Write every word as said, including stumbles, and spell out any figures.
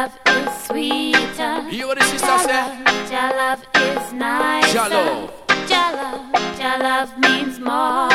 love is sweeter. You what the sister say? Your love is nicer. Jah love. Your love, your love means more.